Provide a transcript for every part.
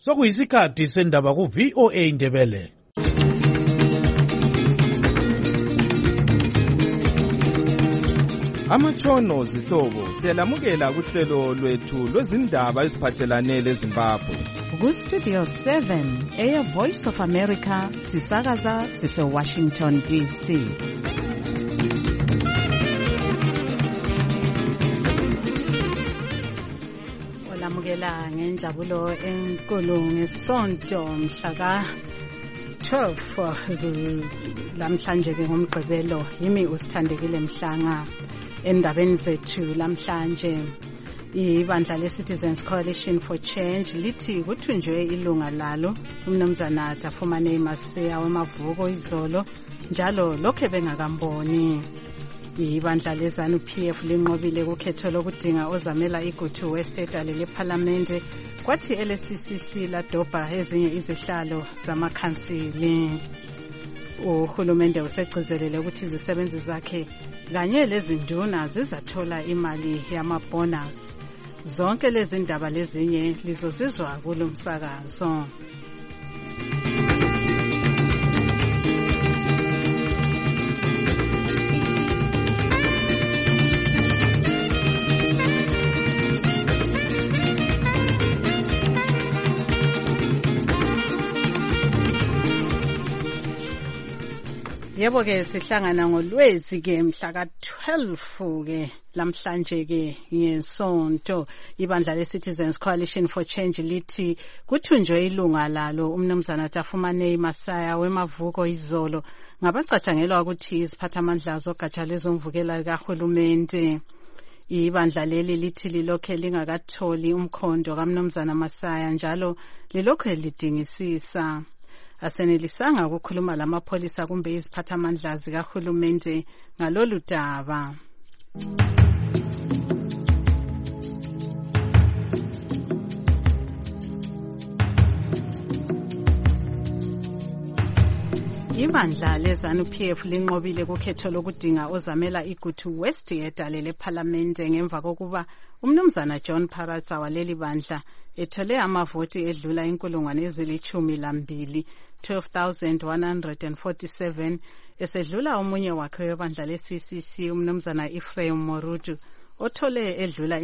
Sokuyisikhathi sendaba ku VOA Indebele. Amatshono zihlobo siyalamukela kuhlelo lwethu lwezindaba eziphathelane leZimbabwe. Ku Studio 7 Air Voice of America sisakaza sise Washington DC. Olamukela ngenjabulo enkulu ngesonto mhla 12 lamhlanje ke ngomgqibelo yimi usithandekile Mhlanga. Endabeni zethu lamhlanje ibandla leCitizens Coalition for Change lithi kuthunjwe ilunga lalo umnumzana Dafumane Maseya wemavuko izolo njalo lokho bengakamboni. Ibandla leZanu PF linqobile kukhetho lokudinga ozamela iGutu West edale leParliament kwathi LCCC ladobha ezinye izihlalo zamakhansili. Uhulumende usegcizelele ukuthi izisebenzi zakhe kanye lezinduna zizathola imali yamabonus. Zonke lezi ndaba lezinye lizozizwa kulomsakazo. Yebo ke sihlangana ngolwezi ke mhla ka-12 ke lamhlanje ke ngesonto ibandla leCitizens Coalition for Change lithi kuthunjwe ilunga lalo umnumzana Dafumane Maseya wemavuko izolo ngabacatshangelwa ukuthi iziphathamandla zogatsha lezomvukela kahulumende. Ibandla leli lithi lilokhe lingakatholi umkhondo kamnumzana Maseya njalo lilokhe lidingisisa. Asenelisanga ukukhuluma lamapholisa kumbe iziphathamandla zikahulumende ngalolu daba. Ibandla leZanu PF linqobile kukhetho lokudinga ozamela iGutu West edale leParliament ngemva kokuba umnumzana John Paratsa waleli bandla ethole amavoti edlula 12,147 esedlula omunye wakhe webandla leCCC umnumzana Ephraim Morutu othole edlula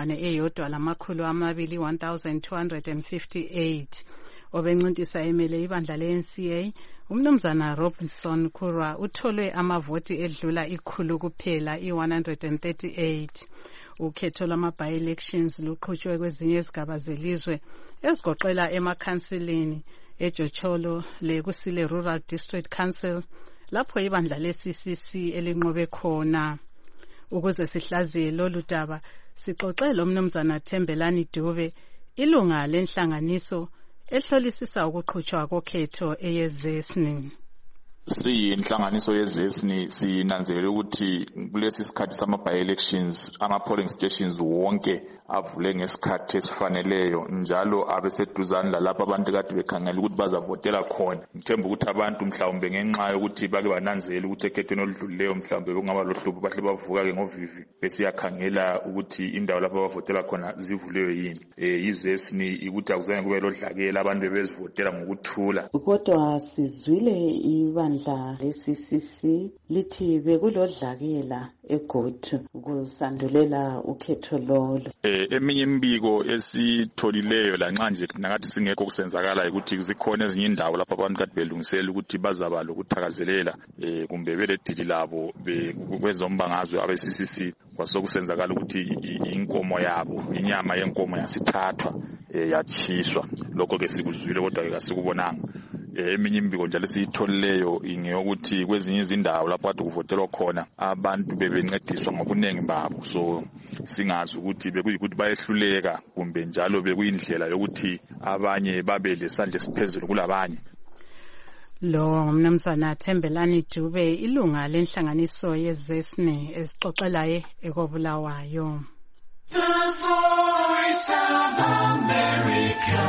1,258 obencintisa emele ibandla leNCA umnumzana Robinson Kurwa uthole amavoti edlula 100 kuphela 138. Ukhetho lwama-by-elections luqhutshwe kwezinye izigaba zelizwe ezigoqela emakhansilini eJocholo lekusile Rural District Council lapho ibandla leCCC elinqobe khona. Ukuze sihlaziye lolu daba sixoxe lomnumzana Thembelani Dube ilunga lenhlanganiso ehlolisisa ukuqhutshwa kokhetho eyeZesni. Siyinhlanganiso yeZesni sinanzelela ukuthi kulesi sikhathi sama-by-elections ama-polling stations wonke avule ngesikhathi esifaneleyo njalo abeseduzane lalapho abantu kade bekhangela ukuthi bazavotela khona. Ngithemba ukuthi abantu mhlawumbe ngenxa yokuthi bake bananzelela ukuthi ekhethweni oludlulileyo mhlawumbe kungaba lohlupho bahle bavuka-ke ngovivi besiyakhangela ukuthi indawo lapho abavotela khona zivuliwe yini. IZesni ukuthi akuzange kube lodlakela abantu bebezivotela ngokuthula. Kodwa sizwile ibandla leCCC lithi bekulodlakela eGutu kusandulela ukhetho lolo. Eminye imbiko esitholileyo lanxa nje nakathi singekho kusenzakala ukuthi zikhona ezinye indawo lapho abantu kade belungiselela ukuthi bazaba lokuthakazelela kumbe beledili labo kwezombangazwe abeCCC kwasokusenzakala ukuthi inkomo yabo inyama yenkomo yasithathwa yatshiswa. Lokho ke sikuzwile kodwa ke asikubonanga. Eminye imbiko njalo siyitholileyo ingeyokuthi kwezinye izindawo lapho kade kuvotelwa khona abantu bebencediswa ngobuningi babo, so singazi ukuthi bekuyikuthi bayehluleka kumbe njalo bekuyindlela yokuthi abanye babe lesandla esiphezulu kulabanye. Lo mnumzana Thembelani Dube ilunga lenhlanganiso yeZesni esixoxelaye ekobulawayo. The Voice of America.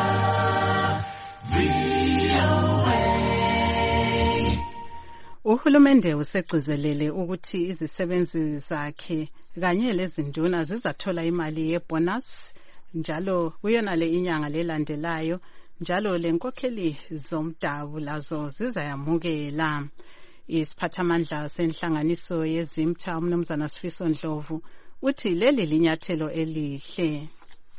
Uhulumende usegcizelele ukuthi izisebenzi zakhe kanye lezinduna zizathola imali yebonus njalo kuyona le inyanga lelandelayo njalo lenkokheli zomdabu lazo zizayamukela. Isiphathamandla senhlanganiso yeZimta umnumzana Sifiso Ndlovu uthi leli linyathelo elihle.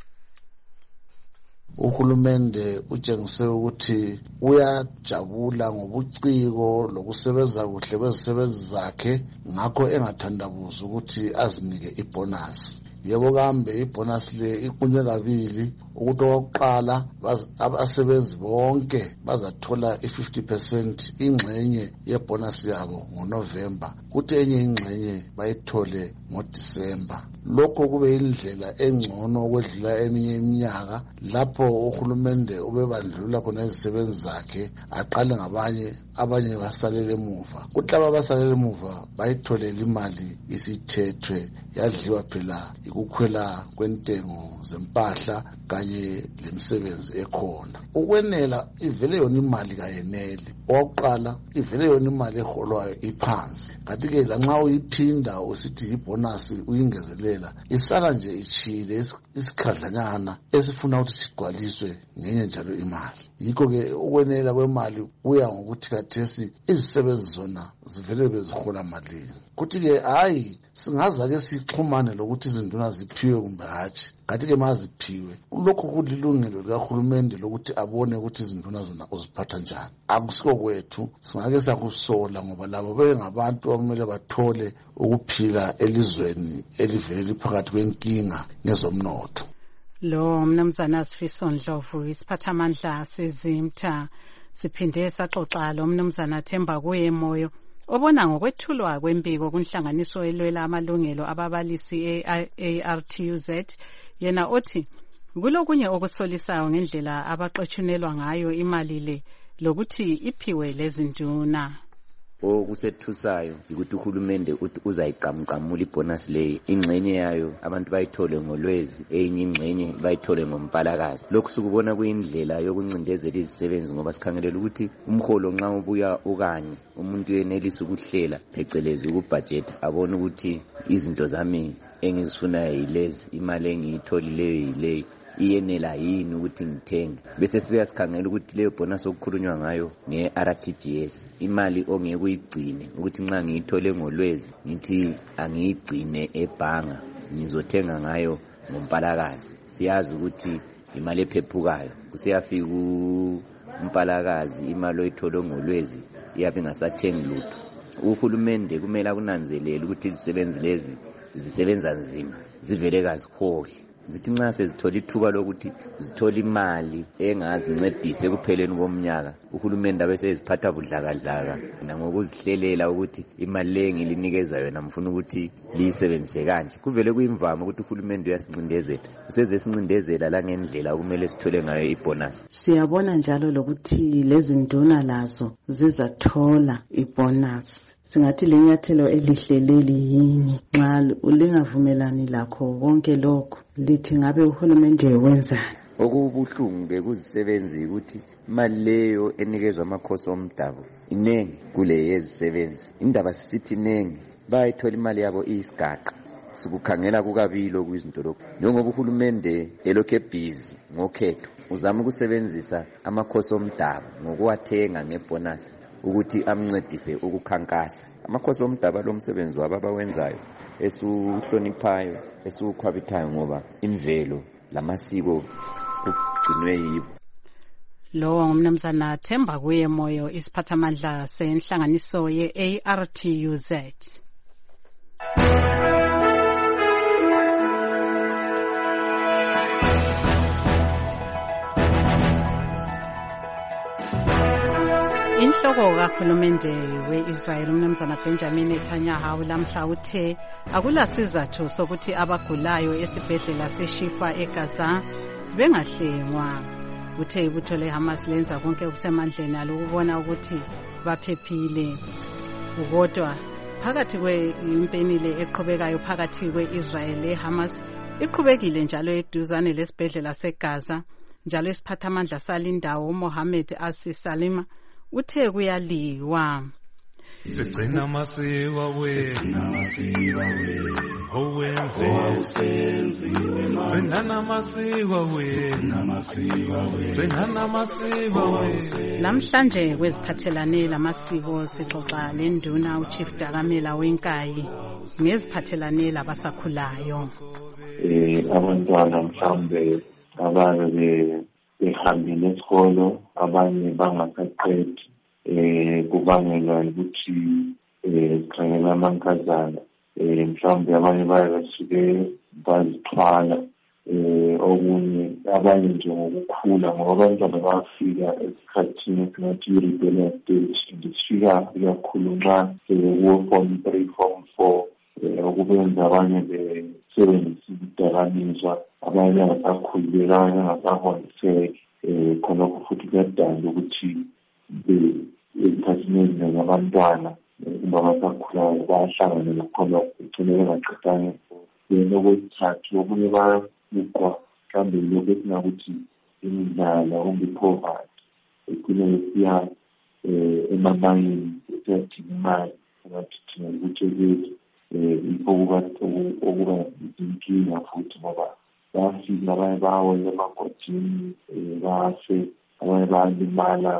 Uhulumende utshengise ukuthi uyajabula ngobuciko lokusebenza kuhle kwezisebenzi zakhe, ngakho engathandabuza ukuthi azinike ibonus. Yebo kambe ibonus le iqunywe kabili, ukuthi okokuqala abasebenzi bonke bazathola i-50% ingxenye yebonus yabo ngoNovember, kuthi enye ingxenye bayithole ngoDisemba. Lokho kube indlela engcono ukwedlula eminye iminyaka lapho uhulumende ubebandlula khona izisebenzi zakhe, aqale ngabanye, abanye basalele emuva. Kuthi laba basalele emuva bayitholele imali isithethwe, yadliwa phela ukukhwela kwentengo zempahla kanye lemisebenzi ekhona. Ukwenela ivele yona imali kayeneli. Okokuqala ivele yona imali eholwayo iphansi. Kanti-ke lanxa uyiphinda usithi ibonus uyingezelela, isala nje ichile isikhadlanyana esifuna ukuthi sigcwaliswe ngenye njalo imali. Yikho-ke ukwenela kwemali kuya ngokuthi kathesi izisebenzi zona zivele bezihola malini. Kuthi-ke hayi singazake sixhumane lokuthi izinduna ziphiwe kumbe hatshi. Kanti-ke maziphiwe lokho kulilungelo likahulumende lokuthi abone ukuthi izinduna zona uziphatha njani. Akusiko kwethu, singake sakusola ngoba labo bengabantu abamele bathole ukuphila elizweni elivele liphakathi kwenkinga ngezomnotho. Lo mnumzana Sifiso Ndlovu isiphathamandla seZimta. Siphinde saxoxa lo mnumzana Themba Kuyemoyo obona ngokwethulwa kwembiko kunhlanganiso elwela amalungelo ababalisi ARTUZ. Yena othi kulokunye okusolisayo ngendlela abaqothunelwa ngayo imali le lokuthi iphiwe lezinduna. Okusethusayo ukuthi uhulumende uthi uzayiqamqamula ibonus le, ingxenye yayo abantu bayithole ngolwezi, enye ingxenye bayithole ngompalakazi. Lokhu sikubona kuyindlela yokuncindezela izisebenzi ngoba sikhangelela ukuthi umholo nxa ubuya ukanye umuntu yenelisa ukuhlela phecelezi ukubudget, abone ukuthi izinto zami engizifunayo yilezi, imali engiyitholileyo yileyo, iyenela yini ukuthi ngithenge. Bese sibuya sikhangela ukuthi leyo bonus okukhulunywa ngayo nge-RTGS, imali ongeke uyigcine ukuthi nxa ngiyithole ngolwezi ngithi angiyigcine ebhanga, ngizothenga ngayo ngompalakazi. Siyazi ukuthi imali ephephukayo kusiyafika umpalakazi, imali oyithole ngolwezi iyabe ingasathengi lutho. Uhulumende kumele akunanzelele ukuthi izisebenzi lezi zisebenza nzima, zivele kaziholi. Zithi nxa sezithola ithuba lokuthi zithola imali engazincedisa ekupheleni komnyaka, uhulumende abese eziphatha budlakadlaka ngokuzihlelela ukuthi imali le ngilinikeza yona mfuna ukuthi liyisebenzise kanje. Kuvele kuyimvama ukuthi uhulumende uyasincindezela, usezesincindezela la ngendlela okumele sithole ngayo ibonus. Siyabona njalo lokuthi lezi nduna lazo zizathola ibonus. Singathi lenyathelo elihle leli yini nxa ulingavumelani lakho konke lokho, lithi ngabe uhulumende wenzani? Okubuhlungu ke kuzisebenzi ukuthi imali leyo enikezwa amakhosi omdabu inengi kule yezisebenzi. Indaba sisithi inengi bayithola imali yabo iyisigaqa. Sikukhangela kukabili kwizinto lokho, njengoba uhulumende elokhu ebhizi ngokhetho uzama ukusebenzisa amakhosi omdabu ngokuwathenga ngebonus ukuthi amncedise ukukhankasa. Amakhosi omdabu lo msebenzi wabo abawenzayo esuhloniphayo, esukhwabithayo ngoba imvelo lamasiko kugcinwe yibo. Lo ngumnumzana Themba Kuyemoyo isiphathamandla senhlanganiso ye-ARTUZ. Inhloko kahulumende we-Israel umnumzana Benjamin Netanyahu lamhla uthe akulasizathu sokuthi abagulayo esibhedlela seShifa eGaza bengahlengwa. Uthe ibutho leHamas lenza konke okusemandleni alokubona ukuthi baphephile. Kodwa phakathi kwempenile eqhubekayo phakathi kwe-Israel leHamas iqhubekile njalo eduzane lesibhedlela seGaza, njalo isiphathamandla salindawo Mohammed Asi Salima uthe kuyaliwa. sigcina amasiko wethu owenze gcina namasiko wethu namhlanje kweziphathelane lamasiko sixoxa lenduna uChief Dakamela Wenkayi ngeziphathelane labasakhulayo. Abantwana mhlawumbe ababe behambile esikolo abanye bangasaqedi kubangela ukuthi sikhangela amankazana mhlawumbe abanye bayasuke bazithwala okunye abanye nje ngokukhula ngoba abantwana bafika esikhathini esingathi i-rebellious stage ndisifika kakhulu nxa sebekuwo form 3 form 4 okubenza abanye besebenzisa izidakamizwa abanye bangasakhululeka abanye bangasahongiseki khonokho futhi kuyadala ukuthi ezikhathini eziningi abantwana kumbe abasakhulayo bayahlangana khonokho ugcine bengaqedanga okwesithathu okunye bayabukwa mhlawumbe lokhu esingakuthi imidlalo kumbe i-poverty ugcine besiya emamayini esiyadinga imali angathi thina ukuthi yikho okuba inkinga futhi ngoba bayafika abanye bawenza emagodini bafe abanye bayalimala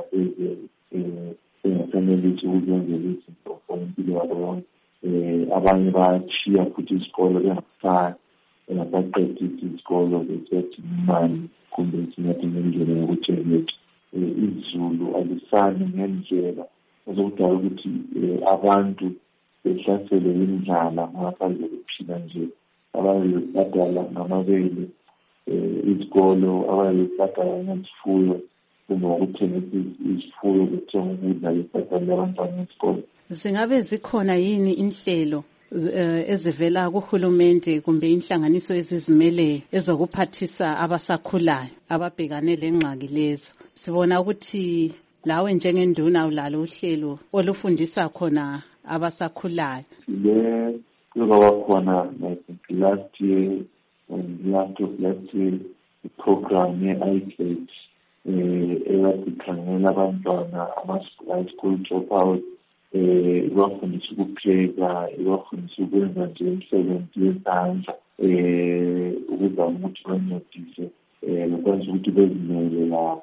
bengafanelisi ukuzenzela izinto for impilo yabo yonke abanye bayachiya futhi isikolo bengasaqedisi isikolo besethi imali kumbe singathi ngendlela yokuthi izulu alisani ngendlela ezokudala ukuthi abantu behlaselwe indlala ngaphandle kokuphila nje abanye badala ngamabele izikolo abanye badala ngezifuyo kumbe ukuthengisa izifuyo bethenga ukudla besathala abantwana esikolo. Zingabe zikhona yini inhlelo ezivela kuhulumende kumbe inhlanganiso ezizimele ezokuphathisa abasakhulayo ababhekane lengxaki lezo? Sibona ukuthi lawe njengenduna ulalo uhlelo olufundisa khona abasakhulayo. Kuzoba khona like last year and last year program ye-ICAT eyasikhangela abantwana ama-school dropout ibafundisa ukupheka ibafundisa ukwenza nje imisebenzi yezandla ukuzama ukuthi bancedise bakwazi ukuthi bezimele lapho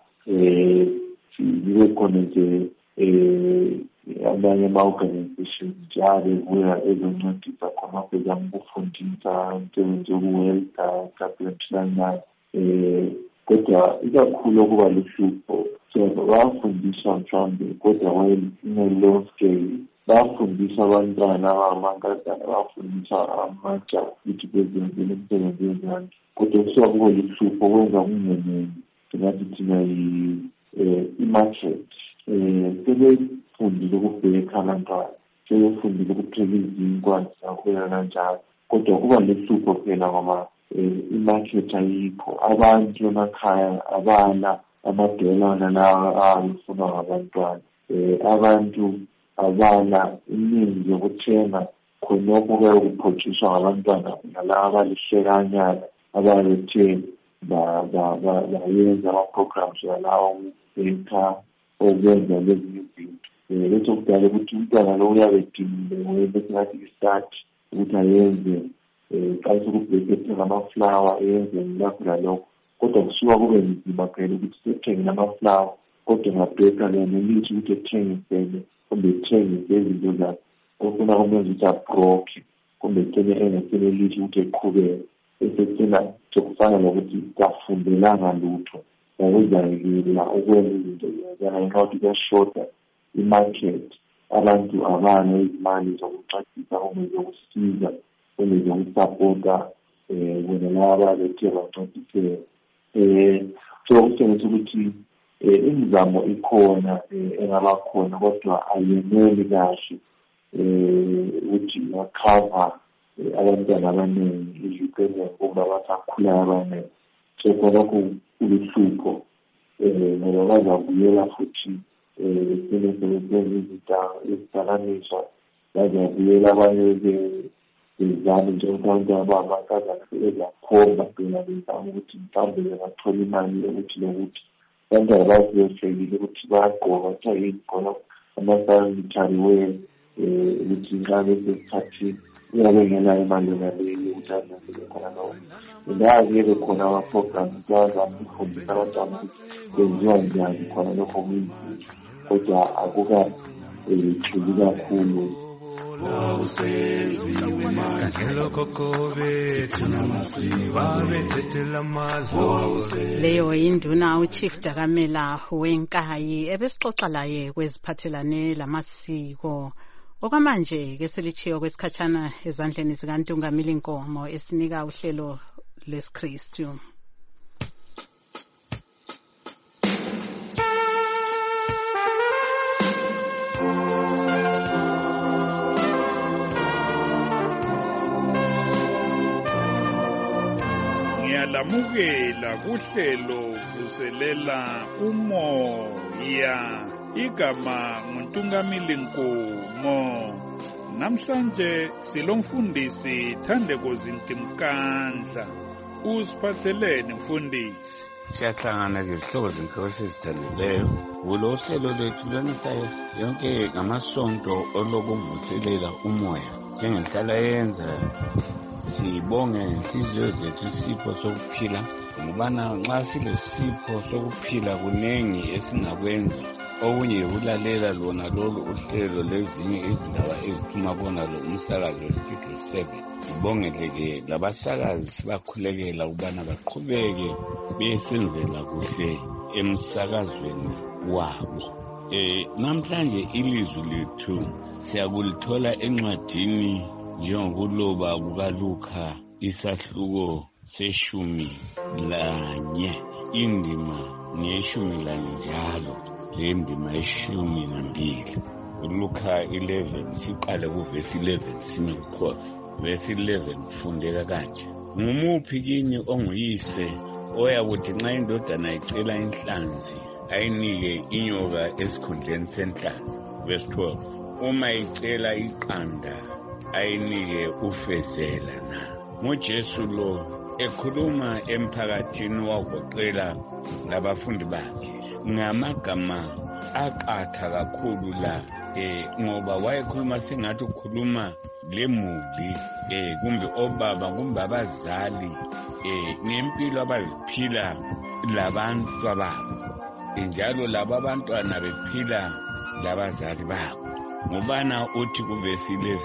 zibe khona nje abanye ama-organizations njalo bebuya ezoncedisa khona bezama ukufundisa umsebenzi wokuwelda kapentulanayo kodwa ikakhulu okuba luhlupho so bayafundiswa mhlawumbe kodwa ine-low scale bayafundisa abantwana abangamankazana bayafundisa amatsha ukuthi bezenzele imisebenzi yezandla kodwa kusuka kubo luhlupho kwenza kungeneni singathi thina i-market sebefundile ukubheka abantwana sebefundile ukupheka izinkwa zakhona kanjalo kodwa kuba luhlupho phela ngoba i-market ayikho abantu emakhaya abana amadolana lawa afunwa ngabantwana abantu abana iningi yokuthenga khonokho kuyabe kuphotshiswa ngabantwana nalaba abalihlekanyana ababethe bayenza ama-programs yalawo ukubheka okwenza lezi izinto letho kudala ukuthi umntwana lo uyabe edinile wena esingathi i-start ukuthi ayenze xa sekubhekethe ngamaflawa eyenze lapho lalokho kodwa kusuka kube nzima phela ukuthi sethengile amaflawa kodwa ngabheka nelithi ukuthi ethengisele kumbe ethengise izinto zakhe ofuna kumenza ukuthi abroke kumbe ethenge engasenelithi ukuthi eqhubeke esethena sokufana nokuthi kafundelanga lutho yakuzayekela ukwenza izinto zakhe ngenxa yokuthi kuyashoda i-market abantu abana izimali zokuxathisa kumbe zokusiza kumbe zokusapota wena laba bethe bancediseke so kutshengisa ukuthi imizamo ikhona engabakhona kodwa ayeneli kahle ukuthi bakhava abantwana abaningi izibhedlela kumbe abasakhulayo abaningi so khonokho kuluhlupho ngoba bazabuyela futhi sebesebenzisa izidakamizwa bazabuyela abanye bezame njengokuthi abamankazana sebezakhomba phela bezama ukuthi mhlawumbe bengathola imali yokuthi lokuthi abantwana bazibehlekile ukuthi bayagqoka kuthiwa yini khona ama-sanitary wear ukuthi nxa besikhathi uyabe ngenayo imali yonaleyo ukuthi azenzele khona lowo. Ndazi-ke khona ama-programs kuyazama ukufundisa abantwana ukuthi kwenziwa njani khona lokho kuyinzuzo, kodwa akukajuli kakhulu. Leyo induna uChief Dakamela Wenkayi ebesixoxa laye kweziphathelane lamasiko. Okwamanje ke selichiyo kwesikhatshana ezandleni zikaNtungamili Nkomo esinika uhlelo lesiKristu. Ngiyalamukela kuhlelo vuselela umoya. Igama nguNtungamili Nkomo. Namhlanje silomfundisi Thandeko Zintimkandla. Usiphatheleni mfundisi? Siyahlangana izihloko zenkosi ezithandeleyo kulo hlelo lwethu lwemihla yonke ngamasonto olokuvuselela umoya. Njengenhlala yenza sibonge inhliziyo zethu isipho sokuphila, ngobana nxa silesipho sokuphila kunengi esingakwenza. Okunye ukulalela lona lolu uhlelo lezinye izindaba ezithuma bona lo umsakazo weStudio 7. Sibongeleke labasakazi sibakhulekela ukubana baqhubeke besenzela kuhle emsakazweni wabo. Namhlanje ilizwi lethu siyakulithola encwadini njengokuloba kukaLuka isahluko se-11 indima ne-11 njalo. Lendima ye-12 uLuka 11 siqale kuvesi 11 sime kukhona. Vesi 11 kufundeka kanje: ngumuphi kini onguyise oyakuthi nxa indodana icela inhlanzi ayinike inyoka esikhundleni senhlanzi? Vesi 12 uma icela iqanda ayinike ufezela na? NguJesu lo ekhuluma emphakathini wagoqela labafundi bakhe ngamagama aqatha kakhulu la, ngoba wayekhuluma sengathi ukhuluma lemuli, kumbe obaba kumbe abazali ngempilo abaziphila labantu ababo, njalo laba abantwana bephila labazali babo. Ngobana uthi kuvesi 11,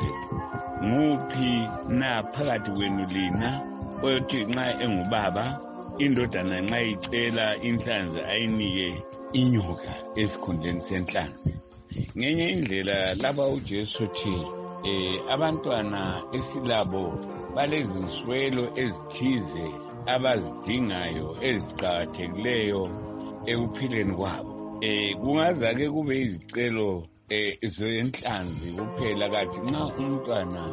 nguphi na phakathi kwenu lina othi nxa engubaba indodana nxa icela inhlanzi ayinike inyoka esikhundleni senhlanzi? Ngenye indlela laba uJesu uthi abantwana esilabo balezinswelo ezithize abazidingayo eziqakathekileyo ekuphileni kwabo. Kungazake kube izicelo zenhlanzi kuphela, kathi nxa umntwana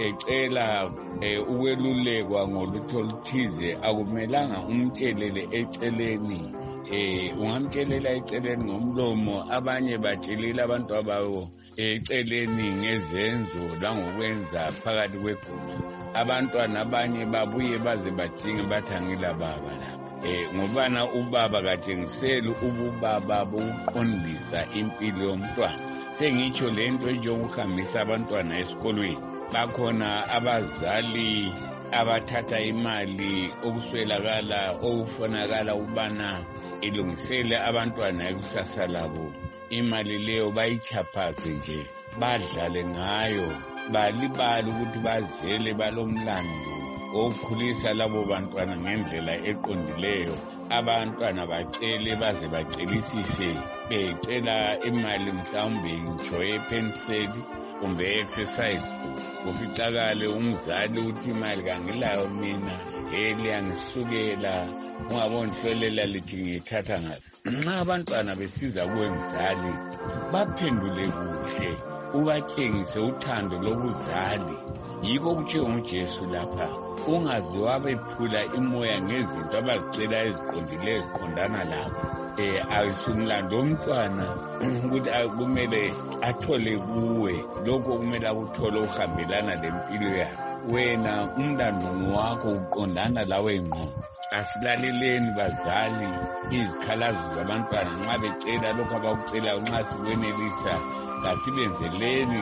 ecela ukwelulekwa ngolutho oluthize akumelanga umtshelele eceleni. Ungamtshelela eceleni ngomlomo, abanye batshelela abantu ababo eceleni ngezenzo langokwenza phakathi kweguma. Abantwana abanye babuye baze badinge bathi angila baba lapha, ngobana ubaba katshengiseli ububaba bokuqondisa impilo yomntwana. Sengitsho lento njengokuhambisa abantwana esikolweni. Bakhona abazali abathatha imali okuswelakala okufonakala ubana ilungisele abantwana ikusasa labo. Imali leyo bayichaphaze nje, badlale ngayo, balibala ukuthi bazele balomlando okukhulisa labo bantwana ngendlela eqondileyo. Abantwana bacele baze bacelisise, becela imali mhlawumbe ngitsho epenseli kumbe exercise book. Kuficakale umzali uthi imali kangilayo mina, liyangisukela, ungaboni hlolela lithi ngiyithatha ngaphi. Nxa abantwana besiza kuwe mzali, baphendule kuhle, ubatshengise uthando lobuzali. Yikho kutshiwo nguJesu lapha, ungaze wabephula imoya ngezinto abazicela eziqondileyo eziqondana labo. Ayisumlando womntwana ukuthi kumele athole kuwe lokho kumele akuthole uhambelana lempilo yakhe. Wena umlando wakho uqondana lawe ngqo. Asilaleleni bazali izikhalazo zabantwana nxa becela lokho abakucelayo. Nxa sikwenelisa kasibenzeleni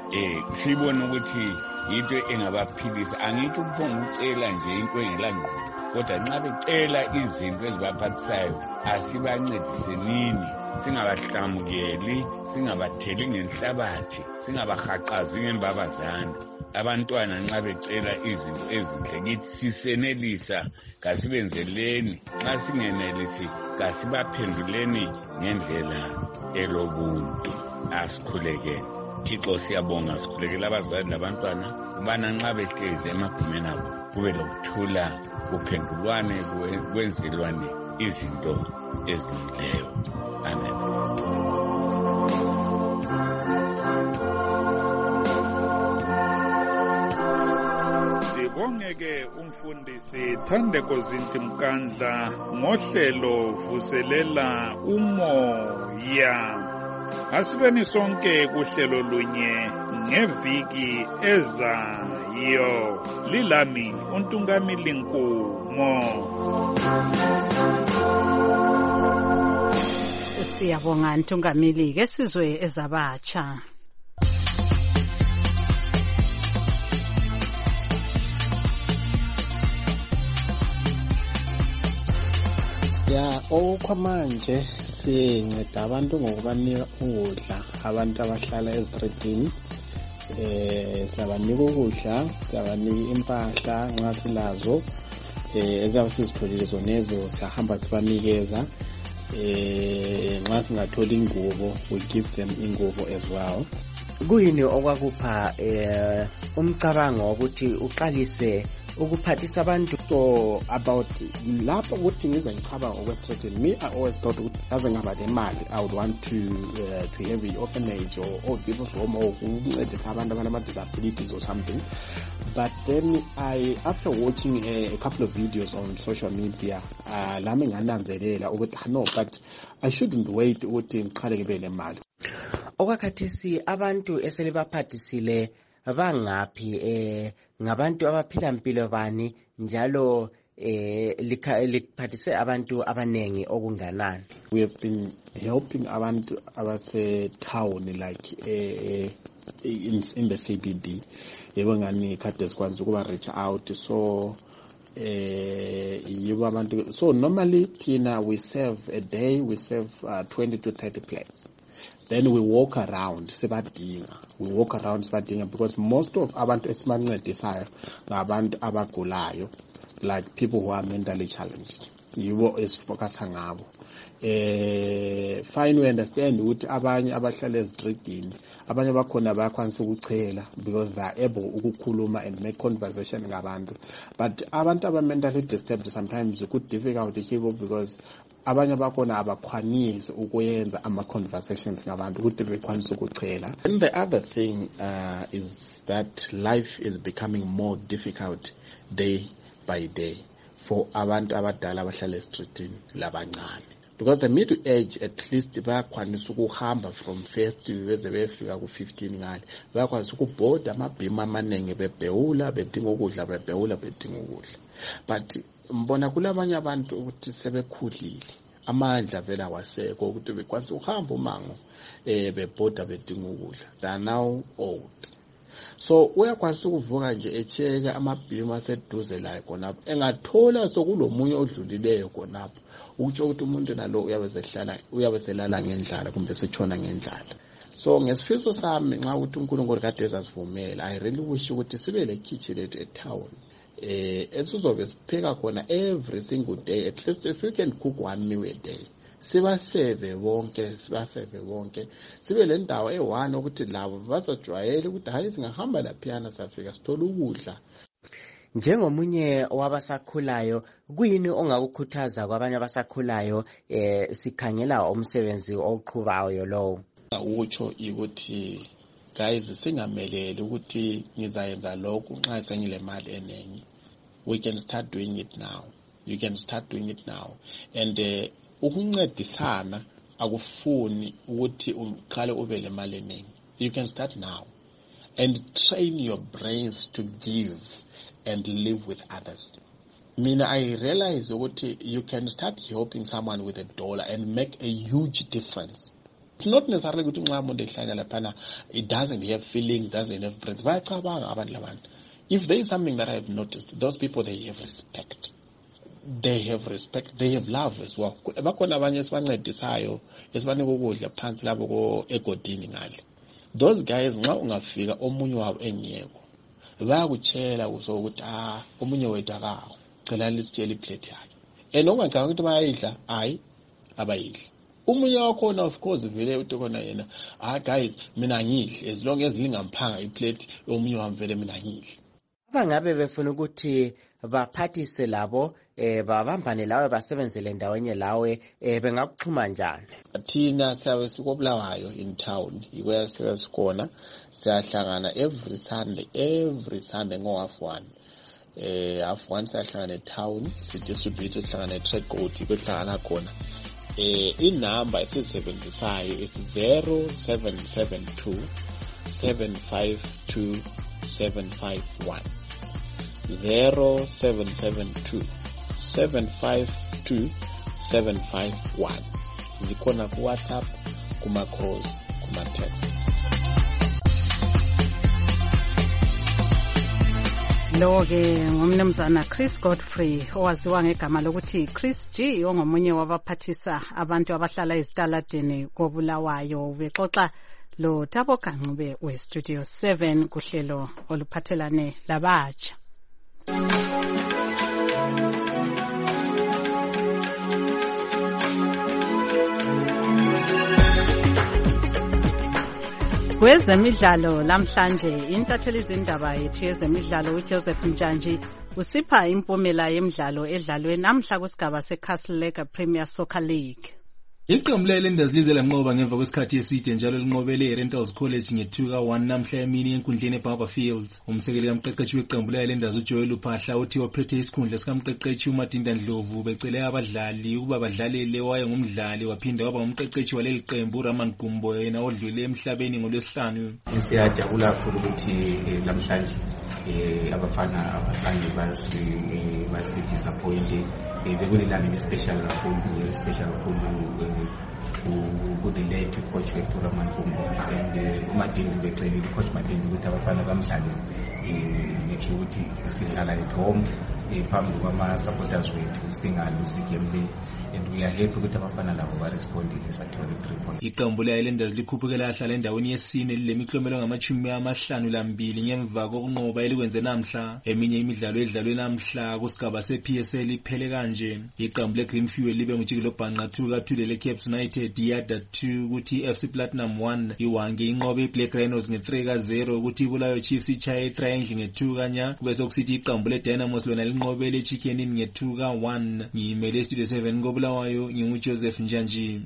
sibone ukuthi into engabaphilisa. Angithi ukuphonga ucela nje into engelangqondo, kodwa nxa becela izinto ezibaphathisayo asibancedisenini, singabahlamukeli, singabatheli ngenhlabathi, singabahaqazi ngembabazana. Abantwana nxa becela izinto ezinhle kithi sisenelisa, kasibenzeleni. Nxa singenelisi, kasibaphenduleni ngendlela elobuntu. Asikhulekeni. Thixo siyabonga, sikhulekela abazali labantwana ubana nxa behlezi emagumeni abo kube lokuthula, kuphendulwane, kwenzelwane izinto ezilungileyo. Amen. Sibongeke umfundisi Thandeko Zinti Mkandla ngohlelo vuselela umoya. Asibeni sonke kuhlelo lunye ngeviki ezayo. Lilami uNtungamili Nkumo. Siyabonga Ntungamili, ke sizwe ezabatsha. Ya okwamanje sinceda abantu ngokubanika ukudla, abantu abahlala ezitretini. Siyabanika ukudla, siyabanika impahla nxa silazo, ezabe sizitholile zonezo siyahamba sibanikeza. Nxa singatholi ingubo, we give them ingubo as well. Kuyini okwakupha umcabango ukuthi uqalise ukuphathisa abantu? So about lapho ukuthi ngize ngicabanga okwethreaten, me I always thought ukuthi ave ngaba nemali I would want to have an orphanage or people's home or ukuncedisa abantu abanama-disabilities or something. But then after watching a couple of videos on social media, lami ngananzelela ukuthi no, but I shouldn't wait ukuthi ngiqale ngibe nemali. Okwakhathesi abantu eselibaphathisile bangaphi, ngabantu abaphila impilo bani njalo likhathise abantu abanengi okunganani? We have been helping abantu abase town, like in the CBD. Yebo ngani kade sikwazi ukuba reach out, so yibo abantu. So normally tina we serve a day, we serve 20 to 30 plates. Then we walk around sebadinga. Because most of abantu esibancedisayo ngabantu abagulayo, like people who are mentally challenged. Yibo esifocus ngabo. Fine, we understand ukuthi abanye abahlala ezitretini, abanye bakhona bayakwanisa ukuchela because they are able ukukhuluma and make conversation ngabantu. But abantu aba mentally disturbed sometimes it's difficult to because abanye bakhona abakhwanisi ukuyenza ama-conversations ngabantu ukuthi bekwanisa ukuchela. And the other thing is that life is becoming more difficult day by day for abantu abadala abahlala esitretini labancane. Because the middle age, at least bayakwanisa ukuhamba from first beze befika ku-15 ngale, bayakwanisa ukubhoda amabhimu amaningi bebhewula bedinga ukudla, but mbona kulabanye abantu ukuthi sebekhulile, amandla vela wasekho ukuthi bekwanisa ukuhamba umango bebhoda bedinga ukudla. They are now old. So uyakwanisa ukuvuka nje echeka amabhimu aseduze la khonapho, engathola sokulomunye odlulileyo khonapho, ukusho ukuthi umuntu nalo uyabe selala ngendlala kumbe setshona ngendlala. So ngesifiso sami nxa ukuthi uNkulunkulu kade ezasivumela, I really wish ukuthi sibe le kitchen lethu etown, esizobe sipheka khona every single day, at least if you can cook one meal a day. Sibaseve bonke, sibe le ndawo e1 ukuthi labo bazojwayela ukuthi hayi singahamba laphiyana safika sithola ukudla. Njengomunye wabasakhulayo, kuyini ongakukhuthaza kwabanye abasakhulayo sikhangela umsebenzi oqhubayo lowo? Utsho ukuthi guys singameleli ukuthi ngizayenza lokho nxa sengile mali enengi. We can start doing it now. You can start doing it now. And ukuncedisana akufuni ukuthi uqale ube le mali enengi. You can start now and train your brains to give and live with others. I realize that you can start helping someone with $1 and make a huge difference. It's not necessarily ukuthi nxa umuntu ehlanya laphana it doesn't have feelings, doesn't have friends. Bayacabanga abantu labantu. If there is something that I have noticed, those people, they have respect. They have respect, they have love as well. Bakhona abanye esibancedisayo esibanika ukudla phansi labo ko egodini ngale. Those guys nxa ungafika omunye wabo engiyeko bayakutshela uso ukuthi omunye wethu akawo cela lisitshela iplate yakhe. And ongacanga ukuthi bayidla hayi abayidli. Umunye wakhona of course vele uthi khona yena guys mina ngidli as long as lingamphanga iplate omunye wami vele mina ngidli. Bangabe befuna ukuthi baphathise labo babambane lawe basebenzele ndawenye lawe bengakuxhuma njani? Thina siyabe sikobulawayo in town ikwela sikhona siyahlangana every Sunday ngo half one siyahlangana town sidistribute sihlangana trade court behlangana khona inumber esisebenzisayo is 0772 752 751 0772 752 751. Zikhona ku WhatsApp, kuma calls, kuma text. Lo-ke ngumnumzana Chris Godfrey owaziwa ngegama lokuthi Chris G, ongomunye wabaphathisa abantu abahlala ezitaladeni koBulawayo, bexoxa lo Thabo Gangxube we-Studio 7 kuhlelo oluphathelane labatsha. Kwezemidlalo lamhlanje intatheli izindaba yethu yezemidlalo uJoseph Njanji usipha impumela yemidlalo edlalwe namhla kusigaba seCastle Lake Premier Soccer League. Iqembu leLenders lize lanqoba ngemva kwesikhathi eside njalo linqobele iRentals College nge2-1 namhla emini enkundleni eBarber Fields. Umsekeli kamqeqeshi weqembu leLenders uJoel Uphahla uthi ophethe isikhundla sikamqeqeshi uMadinda Ndlovu becele abadlali ukuba badlalele waye ngumdlali waphinda waba umqeqeshi waleli qembu uRaman Gumbo yena odlule emhlabeni ngolwesihlanu. Siyajabula kakhulu ukuthi namhlanje abafana abazange basi disappointed. Bekulilanga special kakhulu with the late coach wethu Raman Gumbo and uMadinda becele coach Madinda ukuthi abafana bamdlale next ukuthi sidlala at home phambi kwama supporters wethu singaluzi game le, and we are happy ukuthi abafana labo ba respondile sathola 3 points. Iqembu leLenders likhuphukela ahlala endaweni yesine lemiklomelo ngama-52 ngemva kokunqoba elikwenze namhla. Eminye imidlalo edlalwe namhla kusigaba sePSL iphele kanje. Iqembu leGreen Fuel libe ngujikelo bhanqa 2-2 leCaps United yada 2 ukuthi FC Platinum 1 iwange inqobe iBlack Rhinos nge3-0 ukuthi iBulawayo Chiefs ichaye iTriangle nge2 kanya kube sokusithi iqembu leDynamos lona linqobe leChicken Inn nge2-1. Ngimele Studio 7 koBulawayo nginguJoseph Njanji.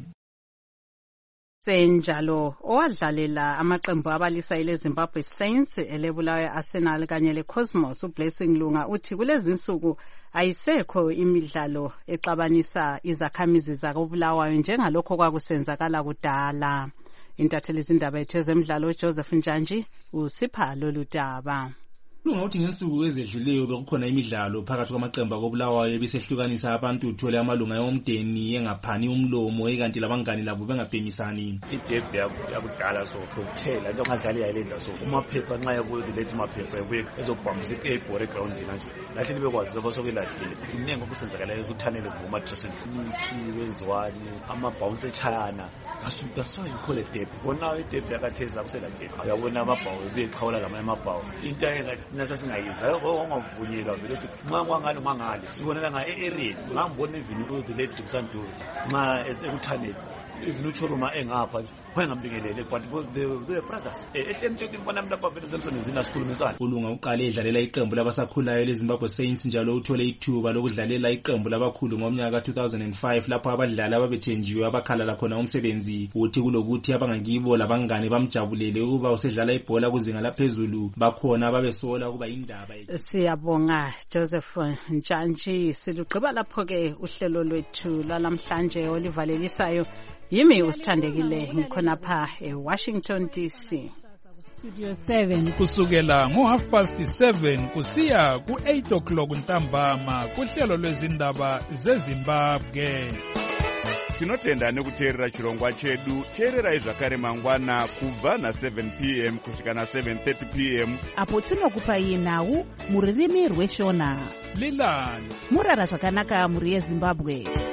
Senjalo owadlalela amaqembu abalisa eleZimbabwe Saints eleBulawayo Arsenal kanye leCosmos uBlessing Lunga uthi kulezi insuku ayisekho imidlalo exabanisa izakhamizi zakoBulawayo njengalokho kwakusenzakala kudala. Intatheli izindaba yethu ezemidlalo uJoseph Njanji usipha lolu daba. Lunga ngensuku ezedluleyo bekukhona imidlalo phakathi kwamaqembu akoBulawayo ebisehlukanisa abantu uthole amalunga yomndeni engaphani umlomo ekanti labangani labo bengabhemisani. Idebe yakudala so kuthela into ngadlali yayilenda so umaphepha nxa yabuye lethi maphepha yabuye ezobhambisa ikebhore ground nje lahle libekwazi lokho sokulahlile inengo kusenzakala ukuthanele ngoma dressing imithi wenziwani ama bounce echayana that's why you call it debe. Bona idebe yakatheza kusela debe uyabona amabhawu beqhawula lamanye amabhawu into nasasingayenza ongavunyelwa vele ukuthi ngangale ngangale sibonela nga area ngambona even uDelete Dubsantulu nxa esekuthanele even uChoruma engapha wayengambingelele but the brothers ehlentshekini bona mhlapa vele semsebenzini asikhulumisana. Ulunga uqale edlalela iqembu labasakhulayo leZimbabwe Saints njalo uthole ithuba lokudlalela iqembu labakhulu ngomnyaka ka2005 lapho abadlali ababethenjiwe abakhalala khona umsebenzi. Uthi kulokuthi abangakibo labangane bamjabulele ukuba usedlala ibhola kuzinga laphezulu bakhona ababesola ukuba indaba. Siyabonga Joseph Njanji. Siluqhiba lapho ke uhlelo lwethu lalamhlanje olivalelisayo. Yimi usithandekile ngikhonapha eWashington DC. Studio 7 kusukela ngo7:30 kusiya ku8 o'clock ntambama kuhlelo lwezindaba zeZimbabwe. tinotenda nekuteerera chirongwa chedu. Teererai zvakare mangwana kubva na7 p.m. kusvika na7:30 p.m. apo tinokupai nhau mururimi rweshona. Lilani murara zvakanaka muri yeZimbabwe.